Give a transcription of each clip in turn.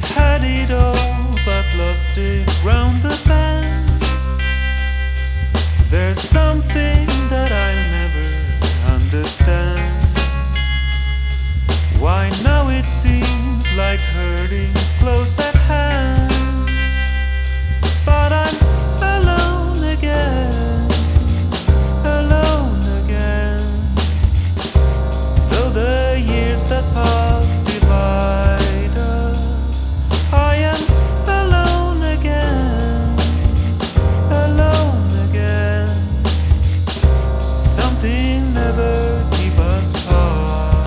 had it all but lost it round the bend. There's something that I'll never understand. Why now it seems like hurting's close at hand, but I'm alone again, alone again. Though the years that pass divide us, I am alone again, alone again. Something never keep us apart.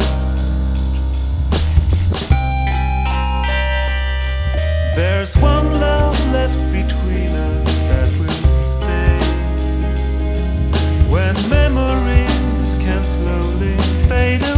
There's one love left between us that will stay, when memories can slowly fade away.